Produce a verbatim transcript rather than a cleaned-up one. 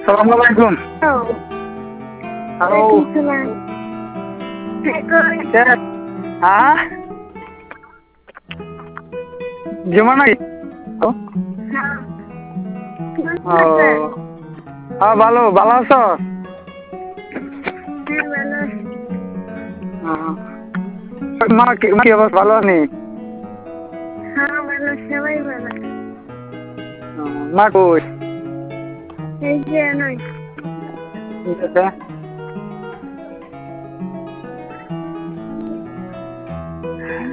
Assalamualaikum. Oh. Halo. Waalaikumsalam. Cek. Ah? Gimana nih? Oh. Oh. Ah, ভালো, ভালো আছো? হ্যাঁ ভালো আছি। মা কি কি অবস্থা ভালো নেই? হ্যাঁ ভালো, সবাই ভালো। মা কই? এই যে নয়। ঠিক আছে।